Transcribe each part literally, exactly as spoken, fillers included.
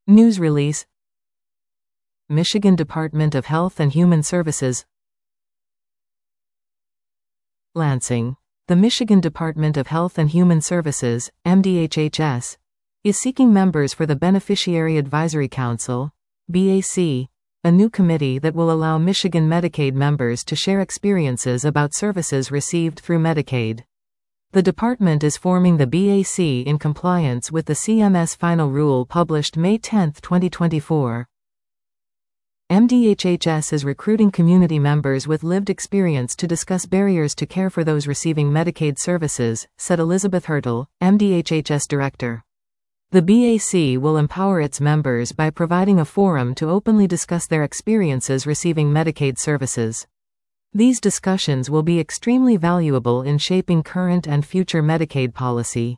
News release. Michigan Department of Health and Human Services. Lansing. The Michigan Department of Health and Human Services, M D H H S, is seeking members for the Beneficiary Advisory Council, B A C, a new committee that will allow Michigan Medicaid members to share experiences about services received through Medicaid. The department is forming the B A C in compliance with the C M S final rule published May tenth, twenty twenty-four. M D H H S is recruiting community members with lived experience to discuss barriers to care for those receiving Medicaid services, said Elizabeth Hurtle, M D H H S director. The B A C will empower its members by providing a forum to openly discuss their experiences receiving Medicaid services. These discussions will be extremely valuable in shaping current and future Medicaid policy.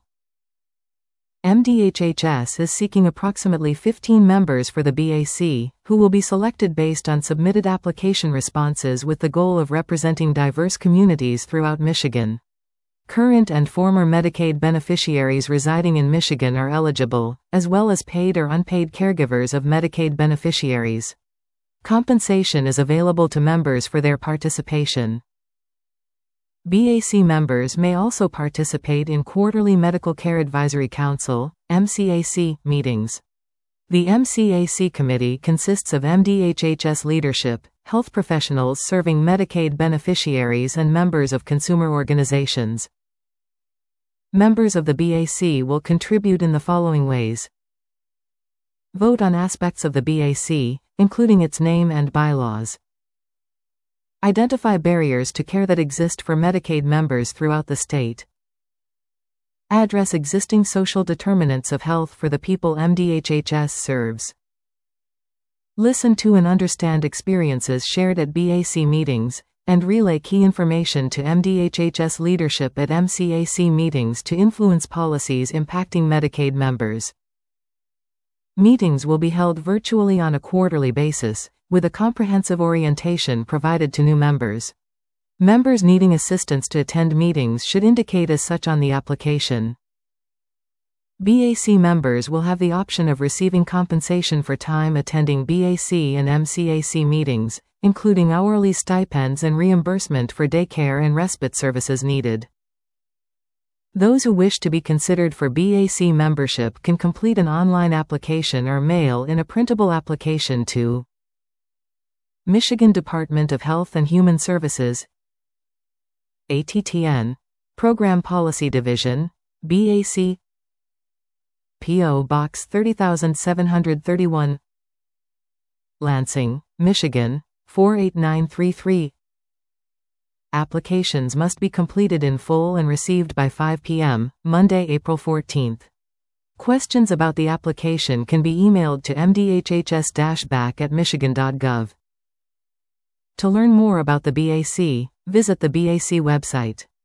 M D H H S is seeking approximately fifteen members for the B A C, who will be selected based on submitted application responses with the goal of representing diverse communities throughout Michigan. Current and former Medicaid beneficiaries residing in Michigan are eligible, as well as paid or unpaid caregivers of Medicaid beneficiaries. Compensation is available to members for their participation. B A C members may also participate in quarterly Medical Care Advisory Council, M C A C, meetings. The M C A C committee consists of M D H H S leadership, health professionals serving Medicaid beneficiaries and members of consumer organizations. Members of the B A C will contribute in the following ways. Vote on aspects of the B A C, including its name and bylaws. Identify barriers to care that exist for Medicaid members throughout the state. Address existing social determinants of health for the people M D H H S serves. Listen to and understand experiences shared at B A C meetings, and relay key information to M D H H S leadership at M C A C meetings to influence policies impacting Medicaid members. Meetings will be held virtually on a quarterly basis, with a comprehensive orientation provided to new members. Members needing assistance to attend meetings should indicate as such on the application. B A C members will have the option of receiving compensation for time attending B A C and M C A C meetings, including hourly stipends and reimbursement for daycare and respite services needed. Those who wish to be considered for B A C membership can complete an online application or mail in a printable application to Michigan Department of Health and Human Services, A T T N, Program Policy Division, B A C, P O Box thirty seven thirty-one, Lansing, Michigan, four eight nine three three. Applications must be completed in full and received by five p m, Monday, April fourteenth. Questions about the application can be emailed to m d h h s dash back at michigan dot gov. To learn more about the B A C, visit the B A C website.